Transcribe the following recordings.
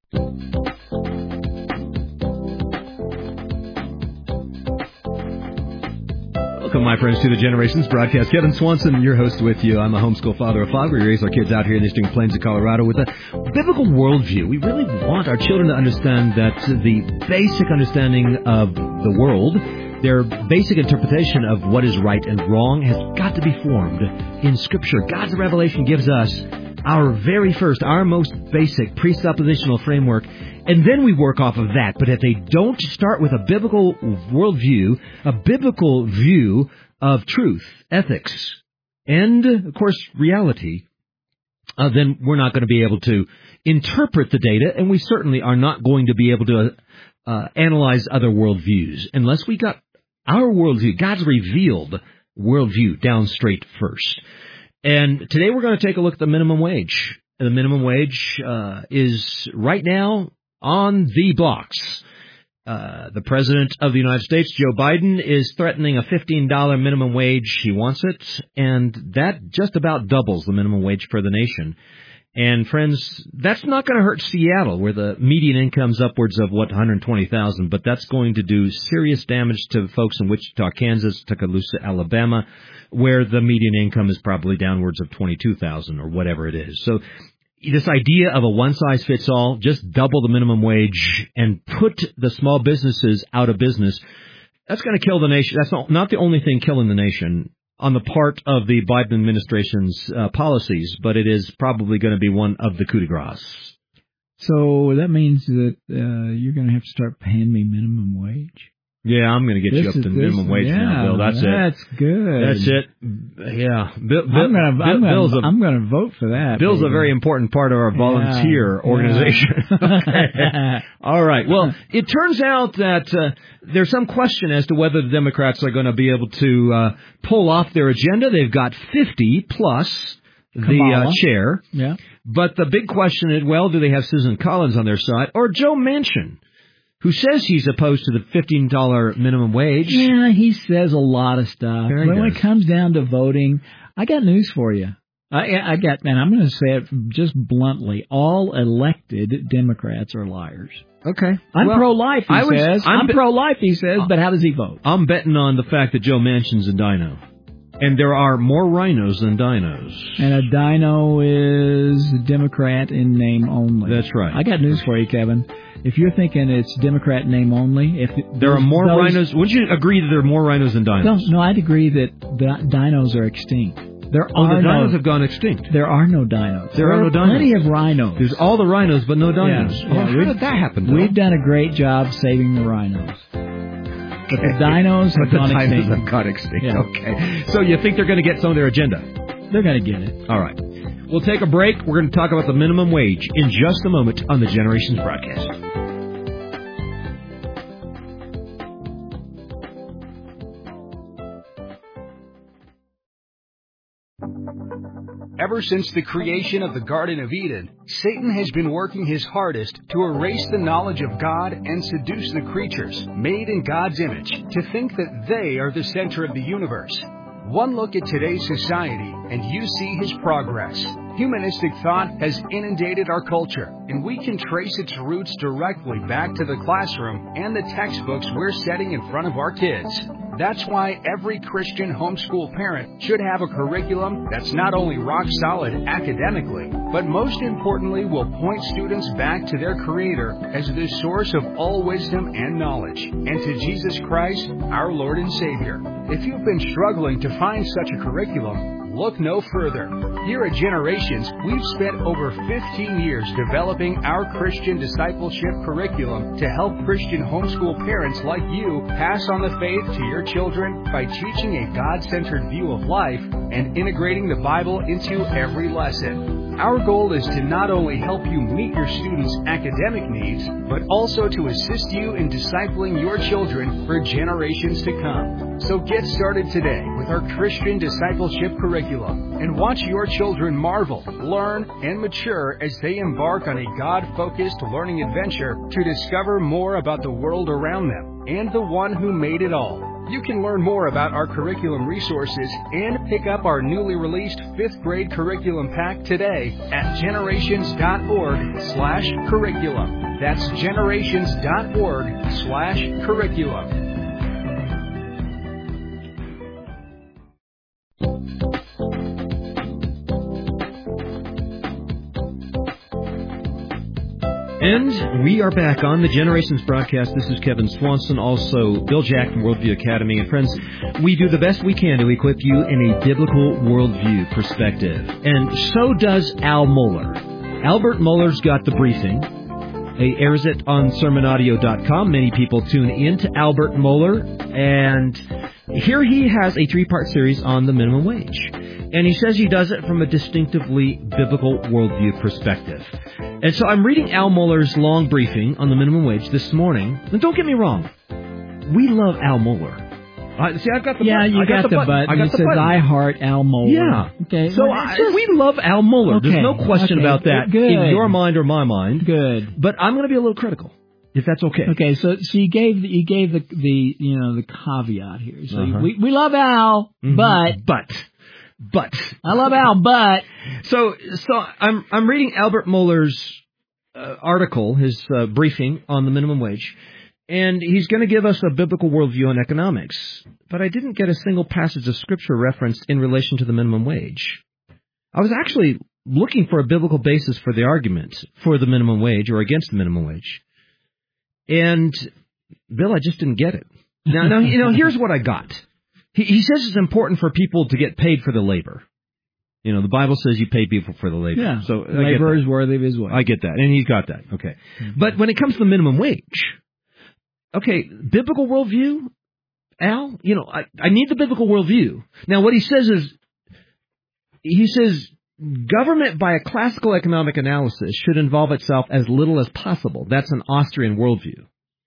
Welcome, my friends, to the Generations broadcast. Kevin Swanson, your host with you. I'm a homeschool father of five. We raise our kids out here in the Eastern Plains of Colorado with a biblical worldview. We really want our children to understand that the basic understanding of the world, their basic interpretation of what is right and wrong, has got to be formed in Scripture. God's revelation gives us our very first, our most basic presuppositional framework, and then we work off of that. But if they don't start with a biblical worldview, a biblical view of truth, ethics, and, of course, reality, then we're not going to be able to interpret the data, and we certainly are not going to be able to analyze other worldviews unless we got our worldview, God's revealed worldview, down straight first. And today we're going to take a look at the minimum wage. The minimum wage is right now on the blocks. The President of the United States, Joe Biden, is threatening a $15 minimum wage. He wants it, and that just about doubles the minimum wage for the nation. And, friends, that's not going to hurt Seattle, where the median income's upwards of, $120,000, but that's going to do serious damage to folks in Wichita, Kansas, Tuscaloosa, Alabama, where the median income is probably downwards of $22,000 or whatever it is. So this idea of a one-size-fits-all, just double the minimum wage and put the small businesses out of business, that's going to kill the nation. That's not the only thing killing the nation on the part of the Biden administration's policies, but it is probably going to be one of the coup de grace. So that means that you're going to have to start paying me minimum wage? Yeah, I'm going to get you up to minimum wage now, Bill. That's it. That's good. That's it. Yeah. I'm going to vote for that. Bill's a very important part of our volunteer organization. Okay. All right. Well, it turns out that there's some question as to whether the Democrats are going to be able to pull off their agenda. They've got 50 plus the chair. Yeah. But the big question is, well, do they have Susan Collins on their side or Joe Manchin, who says he's opposed to the $15 minimum wage? Yeah, he says a lot of stuff. But when it comes down to voting, I got news for you. I'm going to say it just bluntly, all elected Democrats are liars. Okay. I'm pro-life, he says. I'm pro-life, he says, but how does he vote? I'm betting on the fact that Joe Manchin's a dino. And there are more rhinos than dinos. And a dino is a Democrat in name only. That's right. I got news for you, Kevin. If you're thinking it's Democrat name only, there are more rhinos. Wouldn't you agree that there are more rhinos than dinos? No, I'd agree that dinos are extinct. The dinos have gone extinct. There are no dinos. There are no dinos. Plenty of rhinos. There's all the rhinos, but no dinos. Yeah. How did that happen, Bill? We've done a great job saving the rhinos. But the dinos have gone extinct. The dinos have gone extinct. Yeah. Okay. So you think they're going to get some of their agenda? They're going to get it. All right. We'll take a break. We're going to talk about the minimum wage in just a moment on the Generations broadcast. Ever since the creation of the Garden of Eden, Satan has been working his hardest to erase the knowledge of God and seduce the creatures, made in God's image, to think that they are the center of the universe. One look at today's society, and you see his progress. Humanistic thought has inundated our culture, and we can trace its roots directly back to the classroom and the textbooks we're setting in front of our kids. That's why every Christian homeschool parent should have a curriculum that's not only rock solid academically, but most importantly will point students back to their Creator as the source of all wisdom and knowledge, and to Jesus Christ, our Lord and Savior. If you've been struggling to find such a curriculum, look no further. Here at Generations, we've spent over 15 years developing our Christian discipleship curriculum to help Christian homeschool parents like you pass on the faith to your children by teaching a God-centered view of life and integrating the Bible into every lesson. Our goal is to not only help you meet your students' academic needs, but also to assist you in discipling your children for generations to come. So get started today with our Christian discipleship curriculum and watch your children marvel, learn, and mature as they embark on a God-focused learning adventure to discover more about the world around them and the one who made it all. You can learn more about our curriculum resources and pick up our newly released 5th grade curriculum pack today at generations.org/curriculum. That's generations.org/curriculum. And we are back on the Generations broadcast. This is Kevin Swanson, also Bill Jack from Worldview Academy. And friends, we do the best we can to equip you in a biblical worldview perspective. And so does Al Mohler. Albert Mohler's got the briefing. He airs it on sermonaudio.com. Many people tune in to Albert Mohler. And here he has a 3-part series on the minimum wage. And he says he does it from a distinctively biblical worldview perspective. And so I'm reading Al Mohler's long briefing on the minimum wage this morning. And don't get me wrong, we love Al Mohler. See, I've got the button. You got the button. It says, I heart Al Mohler. Yeah. Okay. So we love Al Mohler. Okay. There's no question about that Good. in your mind or my mind. Good. But I'm going to be a little critical, if that's okay. Okay. So you gave the caveat here. So we love Al, but I love Al, but so I'm reading Albert Mohler's article, his briefing on the minimum wage, and he's going to give us a biblical worldview on economics. But I didn't get a single passage of Scripture referenced in relation to the minimum wage. I was actually looking for a biblical basis for the argument for the minimum wage or against the minimum wage. And, Bill, I just didn't get it. Now here's what I got. He says it's important for people to get paid for the labor. You know, the Bible says you pay people for the labor. Yeah, so labor is worthy of his wage. I get that, and he's got that. Okay. Mm-hmm. But when it comes to the minimum wage, okay, biblical worldview, Al, I need the biblical worldview. Now, what he says is, government by a classical economic analysis should involve itself as little as possible. That's an Austrian worldview.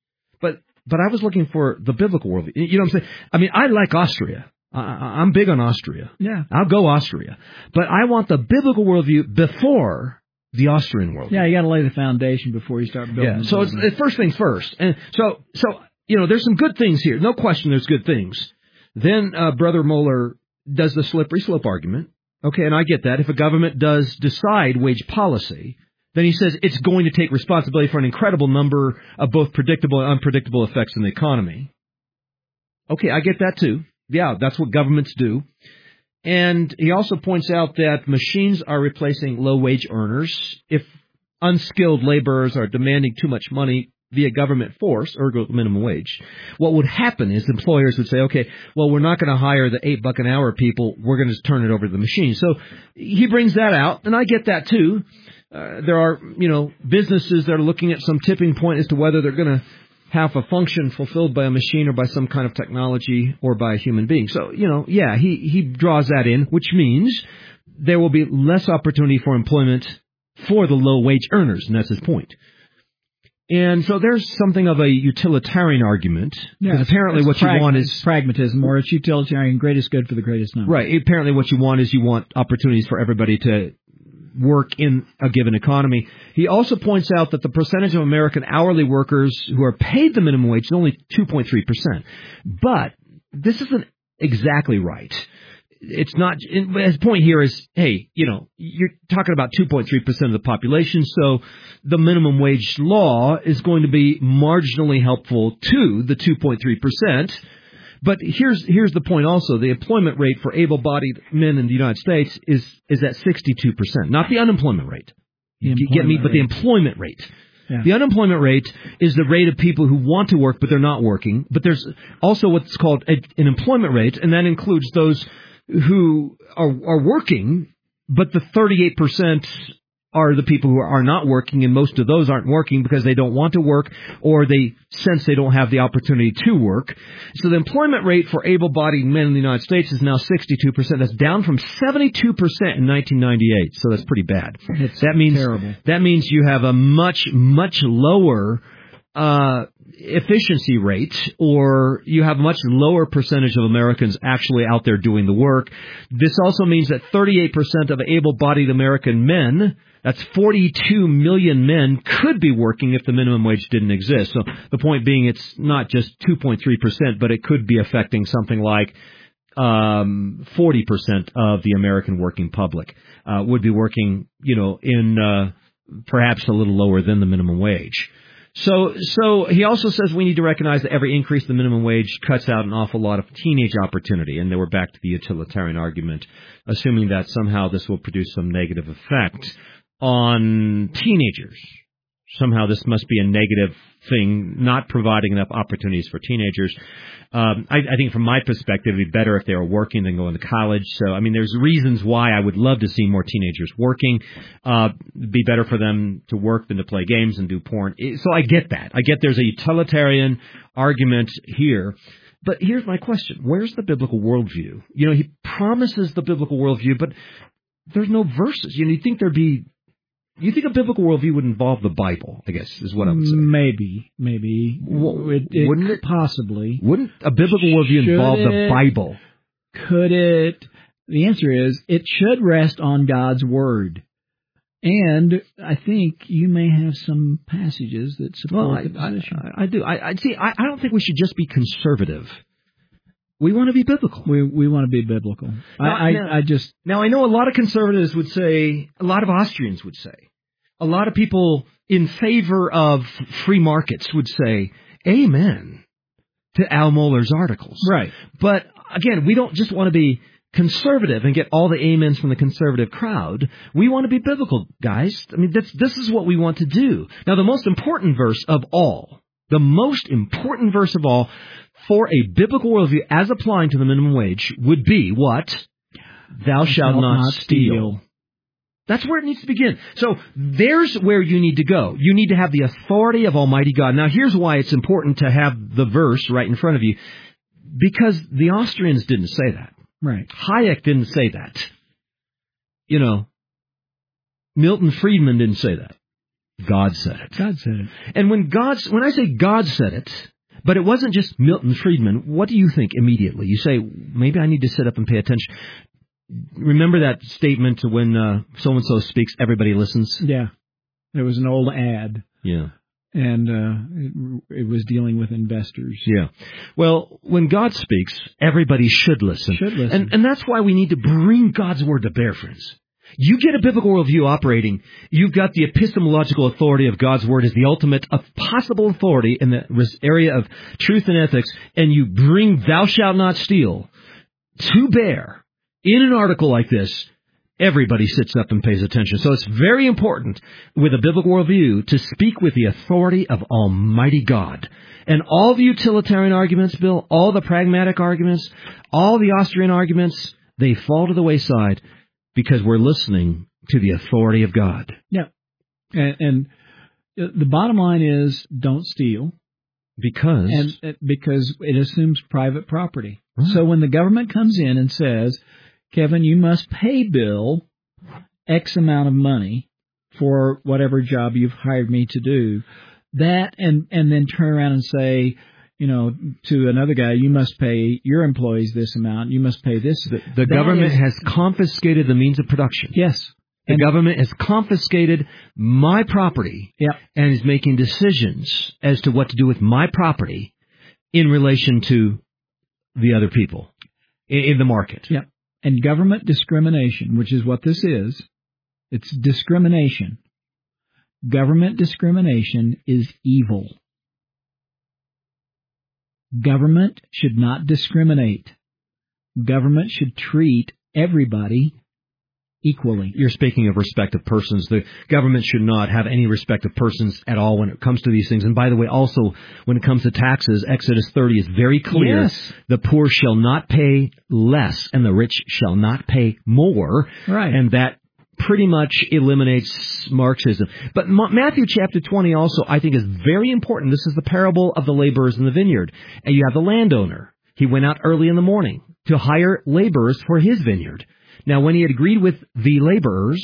But I was looking for the biblical worldview. You know what I'm saying? I mean, I like Austria. I'm big on Austria. Yeah. I'll go Austria. But I want the biblical worldview before the Austrian worldview. Yeah, you got to lay the foundation before you start building. Yeah, so it's first things first. And so there's some good things here. No question there's good things. Then Brother Mohler does the slippery slope argument. Okay, and I get that. If a government does decide wage policy, then he says it's going to take responsibility for an incredible number of both predictable and unpredictable effects in the economy. Okay, I get that too. Yeah, that's what governments do. And he also points out that machines are replacing low-wage earners. If unskilled laborers are demanding too much money via government force, ergo minimum wage, what would happen is employers would say, okay, well, we're not going to hire the $8 an hour people. We're going to just turn it over to the machine. So he brings that out, and I get that too. There are, businesses that are looking at some tipping point as to whether they're going to have a function fulfilled by a machine or by some kind of technology or by a human being. So, he draws that in, which means there will be less opportunity for employment for the low-wage earners, and that's his point. And so there's something of a utilitarian argument. Yeah, apparently what you want is pragmatism, or it's utilitarian, greatest good for the greatest number. Right. Apparently what you want is opportunities for everybody to work in a given economy. He also points out that the percentage of American hourly workers who are paid the minimum wage is only 2.3%. But this isn't exactly right. It's not. His point here is, hey, you're talking about 2.3% of the population, so the minimum wage law is going to be marginally helpful to the 2.3%. But here's the point also. The employment rate for able-bodied men in the United States is at 62%, not the unemployment rate. You get me? But the employment rate. Yeah. The unemployment rate is the rate of people who want to work, but they're not working. But there's also what's called an employment rate, and that includes those who are working, but the 38% are the people who are not working, and most of those aren't working because they don't want to work or they sense they don't have the opportunity to work. So the employment rate for able-bodied men in the United States is now 62%. That's down from 72% in 1998, so that's pretty bad. That means terrible. That means you have a much, much lower efficiency rate, or you have a much lower percentage of Americans actually out there doing the work. This also means that 38% of able-bodied American men, that's 42 million men, could be working if the minimum wage didn't exist. So the point being, it's not just 2.3%, but it could be affecting something like 40% of the American working public would be working, in perhaps a little lower than the minimum wage. So he also says we need to recognize that every increase in the minimum wage cuts out an awful lot of teenage opportunity, and then we're back to the utilitarian argument, assuming that somehow this will produce some negative effect on teenagers. Somehow this must be a negative thing, not providing enough opportunities for teenagers. I think from my perspective, it'd be better if they were working than going to college. So, there's reasons why I would love to see more teenagers working. It'd be better for them to work than to play games and do porn. So I get that. I get there's a utilitarian argument here. But here's my question. Where's the biblical worldview? He promises the biblical worldview, but there's no verses. You think a biblical worldview would involve the Bible, I guess, is what I would say. Maybe. Wouldn't it? Possibly. Wouldn't a biblical worldview involve the Bible? Could it? The answer is, it should rest on God's Word. And I think you may have some passages that support the position. I do. I don't think we should just be conservative. We want to be biblical. We want to be biblical. Now, I know a lot of conservatives would say, a lot of Austrians would say, a lot of people in favor of free markets would say, amen to Al Mohler's articles. Right. But again, we don't just want to be conservative and get all the amens from the conservative crowd. We want to be biblical, guys. This is what we want to do. Now, the most important verse of all, for a biblical worldview as applying to the minimum wage would be what? Thou shalt not steal. That's where it needs to begin. So there's where you need to go. You need to have the authority of Almighty God. Now here's why it's important to have the verse right in front of you. Because the Austrians didn't say that. Right. Hayek didn't say that. Milton Friedman didn't say that. God said it. God said it. And when I say God said it, but it wasn't just Milton Friedman, what do you think immediately? You say, maybe I need to sit up and pay attention. Remember that statement when so-and-so speaks, everybody listens? Yeah. There was an old ad. Yeah. And it was dealing with investors. Yeah. Well, when God speaks, everybody should listen. And that's why we need to bring God's Word to bear, friends. You get a biblical worldview operating, you've got the epistemological authority of God's Word as the ultimate of possible authority in the area of truth and ethics, and you bring thou shalt not steal to bear in an article like this, everybody sits up and pays attention. So it's very important with a biblical worldview to speak with the authority of Almighty God. And all the utilitarian arguments, Bill, all the pragmatic arguments, all the Austrian arguments, they fall to the wayside because we're listening to the authority of God. Yeah. And the bottom line is don't steal. Because it assumes private property. Right. So when the government comes in and says, Kevin, you must pay Bill X amount of money for whatever job you've hired me to do, that and then turn around and say, to another guy, you must pay your employees this amount, you must pay this. The government has confiscated the means of production. Yes. The government has confiscated my property. Yep. And is making decisions as to what to do with my property in relation to the other people in the market. Yep. And government discrimination, which is what this is, it's discrimination. Government discrimination is evil. Government should not discriminate. Government should treat everybody equally. You're speaking of respect of persons. The government should not have any respect of persons at all when it comes to these things. And by the way, also, when it comes to taxes, Exodus 30 is very clear. Yes. The poor shall not pay less, and the rich shall not pay more. Right. And that pretty much eliminates Marxism. But Matthew chapter 20 also, I think, is very important. This is the parable of the laborers in the vineyard. And you have the landowner. He went out early in the morning to hire laborers for his vineyard. Now, when he had agreed with the laborers,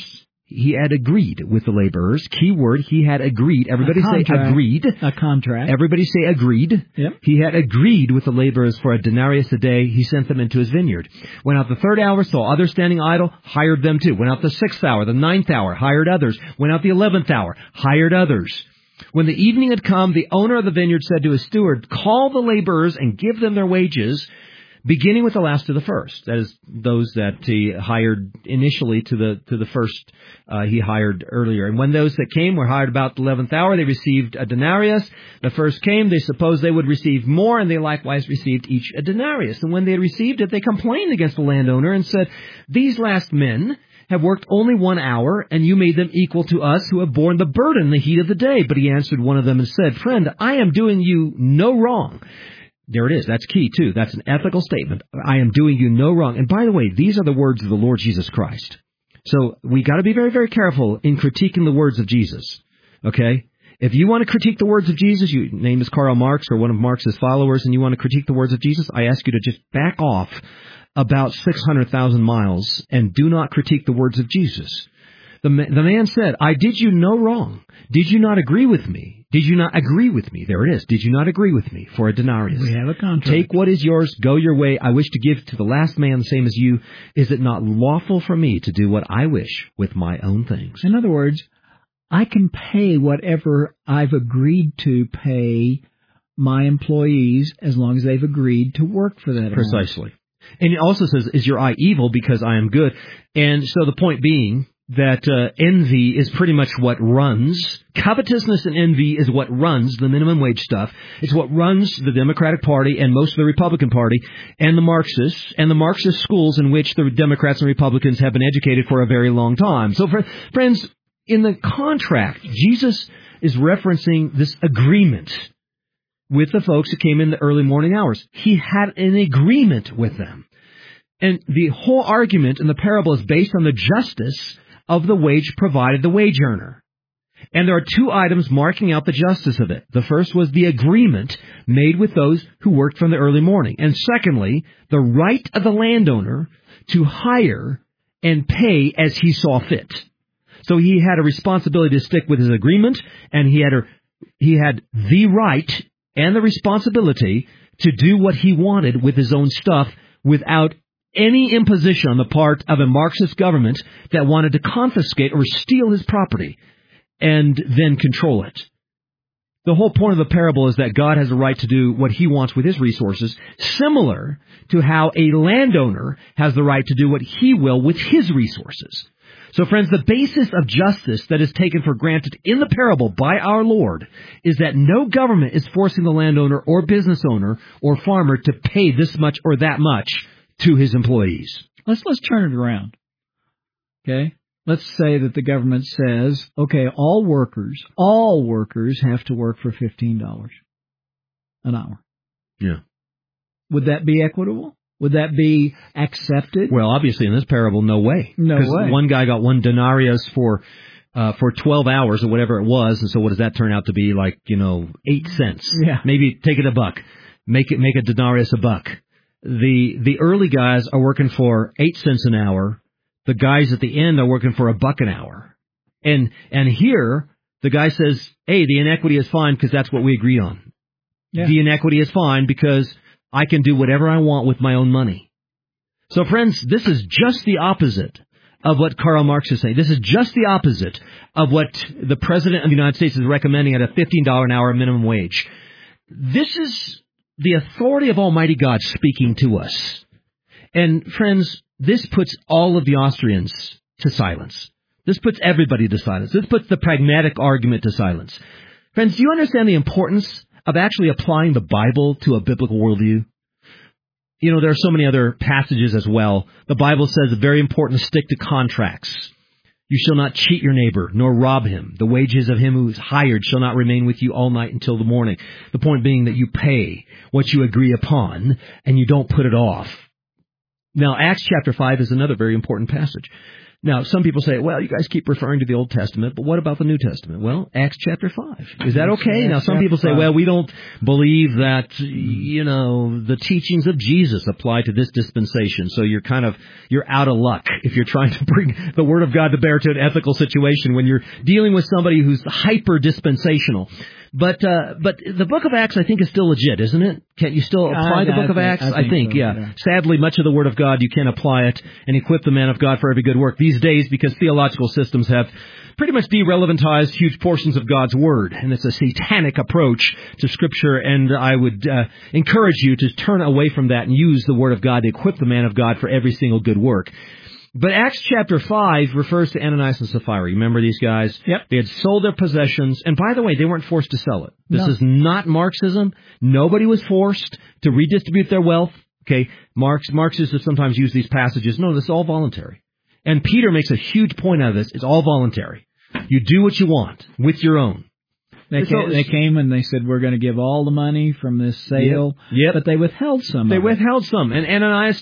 He had agreed with the laborers. Key word, he had agreed. Everybody say agreed. A contract. Everybody say agreed. Yep. He had agreed with the laborers for a denarius a day. He sent them into his vineyard. Went out the 3rd hour, saw others standing idle, hired them too. Went out the 6th hour, the 9th hour, hired others. Went out the 11th hour, hired others. When the evening had come, the owner of the vineyard said to his steward, call the laborers and give them their wages, beginning with the last to the first. That is, those that he hired initially to the first he hired earlier. And when those that came were hired about the 11th hour, they received a denarius. The first came, they supposed they would receive more, and they likewise received each a denarius. And when they had received it, they complained against the landowner and said, these last men have worked only 1 hour, and you made them equal to us who have borne the burden in the heat of the day. But he answered one of them and said, friend, I am doing you no wrong. There it is. That's key, too. That's an ethical statement. I am doing you no wrong. And by the way, these are the words of the Lord Jesus Christ. So we got to be very, very careful in critiquing the words of Jesus. Okay? If you want to critique the words of Jesus, your name is Karl Marx or one of Marx's followers, and you want to critique the words of Jesus, I ask you to just back off about 600,000 miles and do not critique the words of Jesus. The man said, I did you no wrong. Did you not agree with me? Did you not agree with me? There it is. Did you not agree with me for a denarius? We have a contract. Take what is yours, go your way. I wish to give to the last man the same as you. Is it not lawful for me to do what I wish with my own things? In other words, I can pay whatever I've agreed to pay my employees as long as they've agreed to work for that. Precisely. And it also says, is your eye evil because I am good? And so the point being that envy is pretty much what runs. Covetousness and envy is what runs the minimum wage stuff. It's what runs the Democratic Party and most of the Republican Party and the Marxist schools in which the Democrats and Republicans have been educated for a very long time. So, friends, in the contract, Jesus is referencing this agreement with the folks who came in the early morning hours. He had an agreement with them. And the whole argument in the parable is based on the justice of the wage provided the wage earner. And there are 2 items marking out the justice of it. The first was the agreement made with those who worked from the early morning. And secondly, the right of the landowner to hire and pay as he saw fit. So he had a responsibility to stick with his agreement, and he had the right and the responsibility to do what he wanted with his own stuff without any imposition on the part of a Marxist government that wanted to confiscate or steal his property and then control it. The whole point of the parable is that God has a right to do what he wants with his resources, similar to how a landowner has the right to do what he will with his resources. So, friends, the basis of justice that is taken for granted in the parable by our Lord is that no government is forcing the landowner or business owner or farmer to pay this much or that much to his employees. Let's turn it around. Okay? Let's say that the government says, okay, all workers have to work for $15 an hour. Yeah. Would that be equitable? Would that be accepted? Well, obviously, in this parable, no way. No way. Because one guy got 1 denarius for 12 hours or whatever it was, and so what does that turn out to be? 8 cents. Yeah. Maybe take it a buck. Make a denarius a buck. The early guys are working for 8 cents an hour. The guys at the end are working for $1 an hour. And here, the guy says, hey, the inequity is fine because that's what we agreed on. Yeah. The inequity is fine because I can do whatever I want with my own money. So, friends, this is just the opposite of what Karl Marx is saying. This is just the opposite of what the President of the United States is recommending at a $15 an hour minimum wage. This is the authority of Almighty God speaking to us. And, friends, this puts all of the Austrians to silence. This puts everybody to silence. This puts the pragmatic argument to silence. Friends, do you understand the importance of actually applying the Bible to a biblical worldview? You know, there are so many other passages as well. The Bible says it's very important to stick to contracts. You shall not cheat your neighbor, nor rob him. The wages of him who is hired shall not remain with you all night until the morning. The point being that you pay what you agree upon, and you don't put it off. Now, Acts chapter 5 is another very important passage. Now, some people say, well, you guys keep referring to the Old Testament, but what about the New Testament? Well, Acts chapter 5. Is that okay? Now, some people say, well, we don't believe that, the teachings of Jesus apply to this dispensation, so you're out of luck if you're trying to bring the Word of God to bear to an ethical situation when you're dealing with somebody who's hyper-dispensational. But the book of Acts, I think, is still legit, isn't it? Can't you still apply the book of Acts? I think, yeah. Sadly, much of the Word of God, you can't apply it and equip the man of God for every good work these days because theological systems have pretty much de-relevantized huge portions of God's Word. And it's a satanic approach to Scripture, and I would encourage you to turn away from that and use the Word of God to equip the man of God for every single good work. But Acts chapter 5 refers to Ananias and Sapphira. Remember these guys? Yep. They had sold their possessions. And by the way, they weren't forced to sell it. This is not Marxism. Nobody was forced to redistribute their wealth. Okay, Marxists have sometimes used these passages. No, this is all voluntary. And Peter makes a huge point out of this. It's all voluntary. You do what you want with your own. They came and they said, we're going to give all the money from this sale. Yep. But they withheld some. They withheld some. And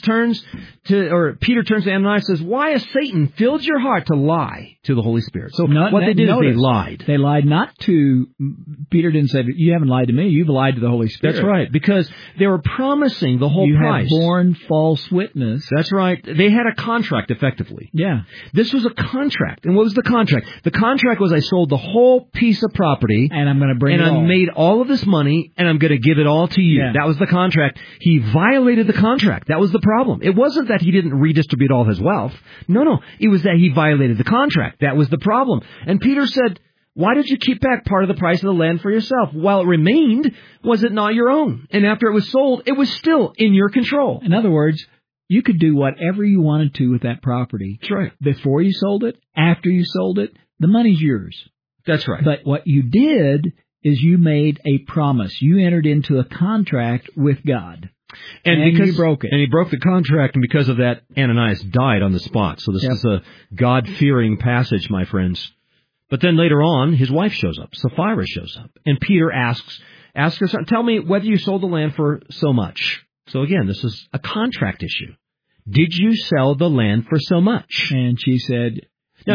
Peter turns to Ananias and says, why has Satan filled your heart to lie to the Holy Spirit? So what they did is they lied. They lied not to, Peter didn't say, you haven't lied to me, you've lied to the Holy Spirit. That's right, because they were promising the whole price. You have borne false witness. That's right. They had a contract, effectively. Yeah. This was a contract. And what was the contract? The contract was I sold the whole piece of property. And I'm going to bring it all. And I made all of this money, and I'm going to give it all to you. Yeah. That was the contract. He violated the contract. That was the problem. It wasn't that he didn't redistribute all his wealth. No. It was that he violated the contract. That was the problem. And Peter said, why did you keep back part of the price of the land for yourself? While it remained, was it not your own? And after it was sold, it was still in your control. In other words, you could do whatever you wanted to with that property. That's right. Before you sold it, after you sold it, the money's yours. That's right. But what you did is you made a promise. You entered into a contract with God. And because he broke it. And he broke the contract, and because of that, Ananias died on the spot. So this is a God-fearing passage, my friends. But then later on, his wife shows up. Sapphira shows up. And Peter asks her, tell me whether you sold the land for so much. So again, this is a contract issue. Did you sell the land for so much? And she said, now,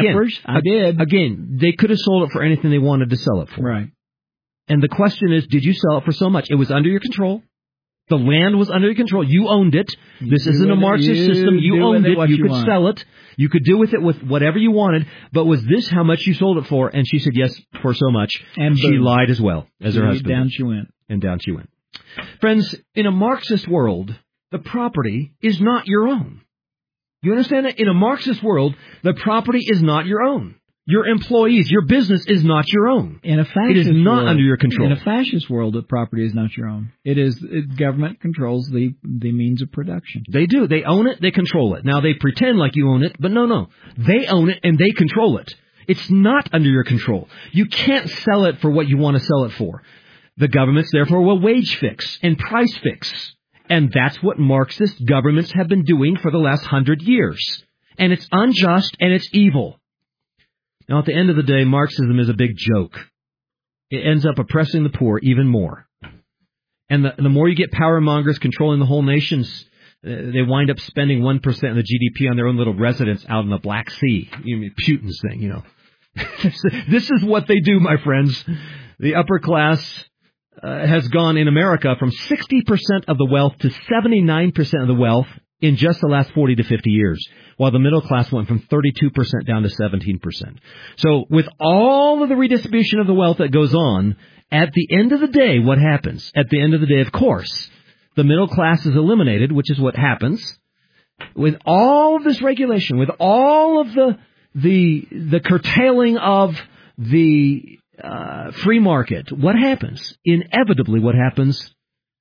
I did. Again, they could have sold it for anything they wanted to sell it for. Right. And the question is, did you sell it for so much? It was under your control. The land was under your control. You owned it. This isn't a Marxist system. You owned it. You could sell it. You could do with it with whatever you wanted. But was this how much you sold it for? And she said, yes, for so much. And she lied as well as her husband. Down she went. And down she went. Friends, in a Marxist world, the property is not your own. You understand that? In a Marxist world, the property is not your own. Your employees, your business is not your own. In a fascist it is not world, under your control. In a fascist world, the property is not your own. Government controls the means of production. They do. They own it. They control it. Now, they pretend like you own it, but no. They own it and they control it. It's not under your control. You can't sell it for what you want to sell it for. The governments, therefore, will wage fix and price fix. And that's what Marxist governments have been doing for the last 100 years. And it's unjust and it's evil. Now, at the end of the day, Marxism is a big joke. It ends up oppressing the poor even more. And the more you get power mongers controlling the whole nations, they wind up spending 1% of the GDP on their own little residence out in the Black Sea. Putin's thing, This is what they do, my friends. The upper class has gone in America from 60% of the wealth to 79% of the wealth in just the last 40 to 50 years, while the middle class went from 32% down to 17%. So with all of the redistribution of the wealth that goes on, at the end of the day, what happens? At the end of the day, of course, the middle class is eliminated, which is what happens. With all of this regulation, with all of the curtailing of the free market, what happens? Inevitably, what happens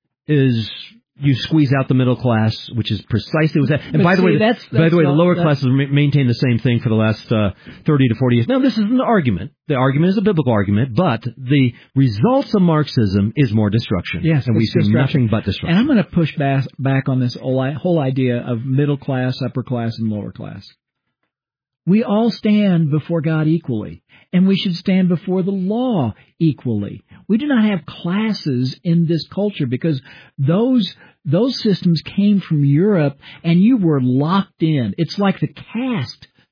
is you squeeze out the middle class, which is precisely what's happening. And by the way, the lower classes maintain the same thing for the last 30 to 40 years. Now, this isn't an argument. The argument is a biblical argument, but the results of Marxism is more destruction. Yes, and we see nothing but destruction. And I'm going to push back on this whole idea of middle class, upper class, and lower class. We all stand before God equally, and we should stand before the law equally. We do not have classes in this culture because those systems came from Europe, and you were locked in. It's like the caste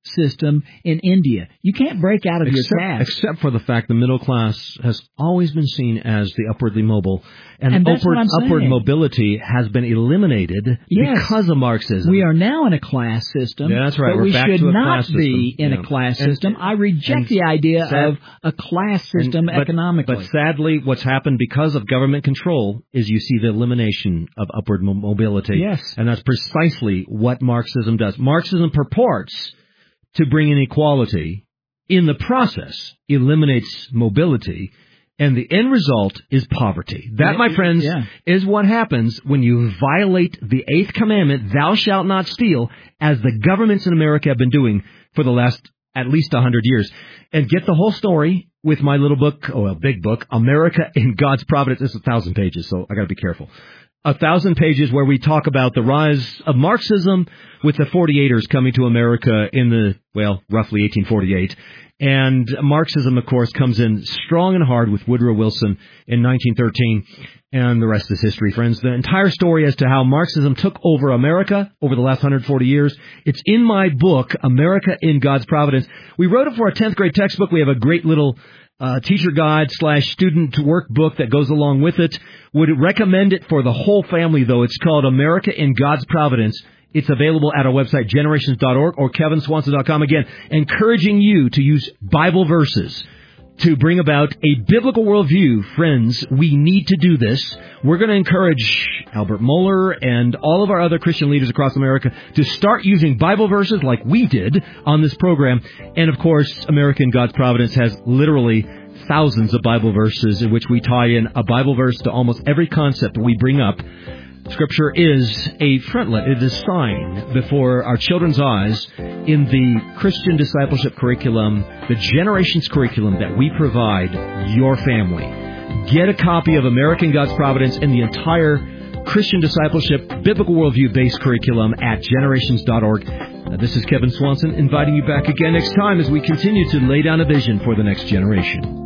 system in India. You can't break out of your caste. Except for the fact the middle class has always been seen as the upwardly mobile. And upward mobility has been eliminated because of Marxism. We are now in a class system. Yeah, that's right. But We're we back should to a not class be system. in a class system. I reject the idea of a class system economically. But sadly, what's happened because of government control is you see the elimination of upward mobility. Yes. And that's precisely what Marxism does. Marxism purports to bring in equality. In the process, eliminates mobility. And the end result is poverty. That, my friends, is what happens when you violate the 8th commandment, thou shalt not steal, as the governments in America have been doing for the last at least 100 years. And get the whole story with my little book, big book, America in God's Providence. It's 1,000 pages, so I got to be careful. 1,000 pages where we talk about the rise of Marxism with the 48ers coming to America in roughly 1848. And Marxism, of course, comes in strong and hard with Woodrow Wilson in 1913. And the rest is history, friends. The entire story as to how Marxism took over America over the last 140 years, it's in my book, America in God's Providence. We wrote it for a 10th grade textbook. We have a great little teacher guide / student workbook that goes along with it. Would recommend it for the whole family, though. It's called America in God's Providence. It's available at our website, generations.org or kevinswanson.com. Again, encouraging you to use Bible verses to bring about a biblical worldview. Friends, we need to do this. We're going to encourage Albert Mohler and all of our other Christian leaders across America to start using Bible verses like we did on this program. And, of course, America in God's Providence has literally thousands of Bible verses in which we tie in a Bible verse to almost every concept we bring up. Scripture is a frontlet. It is a sign before our children's eyes in the Christian discipleship curriculum, the Generations curriculum that we provide your family. Get a copy of America in God's Providence and the entire Christian discipleship, biblical worldview-based curriculum at generations.org. This is Kevin Swanson inviting you back again next time as we continue to lay down a vision for the next generation.